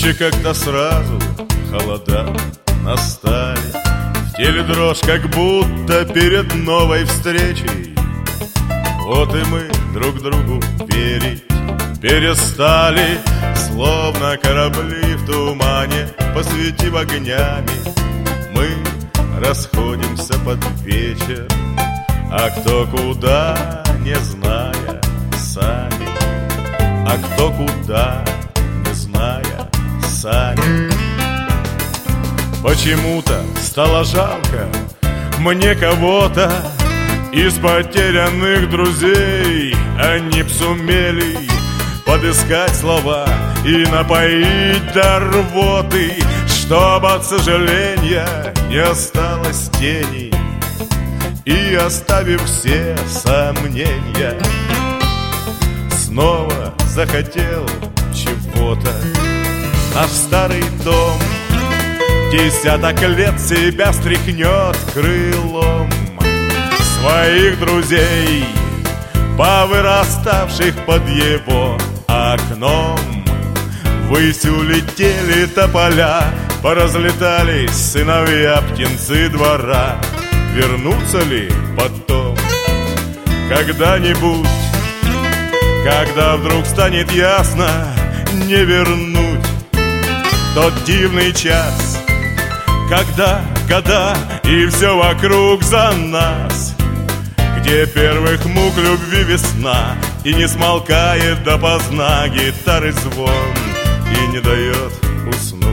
Нынче как-то сразу холода настали, в теле дрожь, как будто перед новой встречей. Вот и мы друг другу верить перестали, словно корабли в тумане, посветив огнями. Мы расходимся под вечер, а кто куда, не зная сами. А кто куда, не зная сами. Почему-то стало жалко мне кого-то из потерянных друзей. Они б сумели подыскать слова и напоить до рвоты, чтоб от сожаления не осталось тени, и оставив все сомнения, снова захотел чего-то. Наш старый дом десяток лет себя стряхнет крылом. Своих друзей, повыраставших под его окном, ввысь улетели тополя, поразлетались сыновья птенцы двора. Вернутся ли потом когда-нибудь, когда вдруг станет ясно не вернуть тот дивный час, когда года и все вокруг за нас, где первых мук любви весна, и не смолкает допоздна гитары звон и не дает уснуть.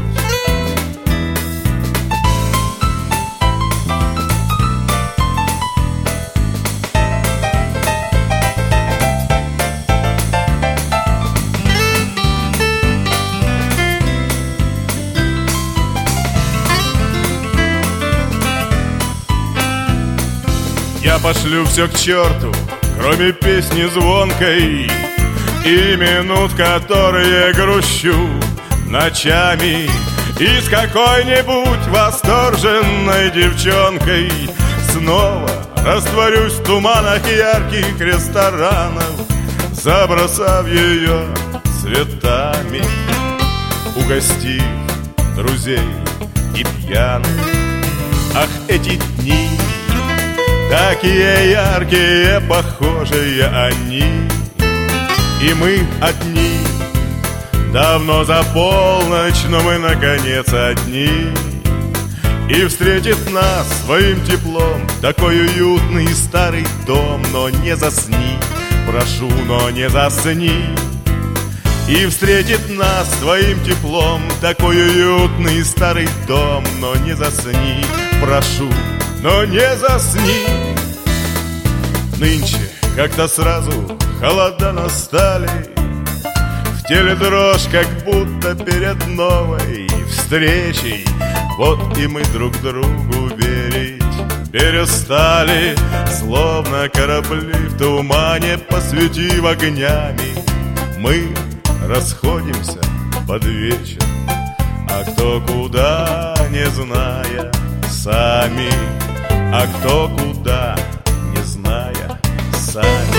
Я пошлю все к черту, кроме песни звонкой и минут, которые грущу ночами, и с какой-нибудь восторженной девчонкой снова растворюсь в туманах ярких ресторанов, забросав ее цветами, угостив друзей и пьяных. Ах, эти дни такие яркие, похожие они, и мы одни, давно за полночь, но мы наконец одни. И встретит нас своим теплом такой уютный старый дом. Но не засни, прошу, но не засни. И встретит нас своим теплом такой уютный старый дом. Но не засни, прошу, но не засни. Нынче как-то сразу холода настали, в теле дрожь, как будто перед новой встречей. Вот и мы друг другу верить перестали, словно корабли в тумане, посветив огнями. Мы расходимся под вечер, а кто куда, не зная сами. А кто куда, не зная сами.